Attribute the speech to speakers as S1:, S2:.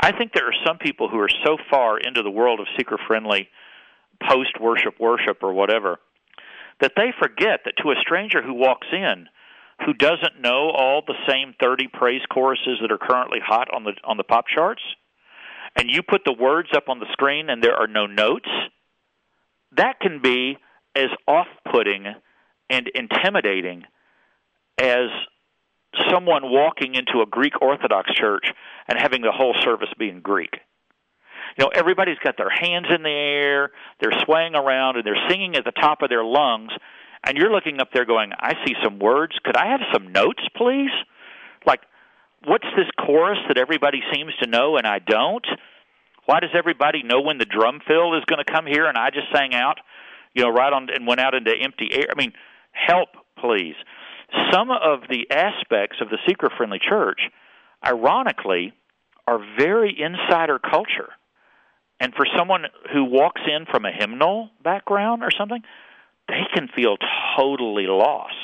S1: I think there are some people who are so far into the world of seeker-friendly post-worship worship or whatever that they forget that to a stranger who walks in who doesn't know all the same 30 praise choruses that are currently hot on the pop charts, and you put the words up on the screen and there are no notes, that can be as off-putting and intimidating as someone walking into a Greek Orthodox church and having the whole service be in Greek. You know, everybody's got their hands in the air, they're swaying around, and they're singing at the top of their lungs, and you're looking up there going, I see some words. Could I have some notes, please? Like, what's this chorus that everybody seems to know and I don't? Why does everybody know when the drum fill is going to come here and I just sang out, you know, right on and went out into empty air? I mean, help, please. Some of the aspects of the seeker-friendly church, ironically, are very insider culture. And for someone who walks in from a hymnal background or something, they can feel totally lost.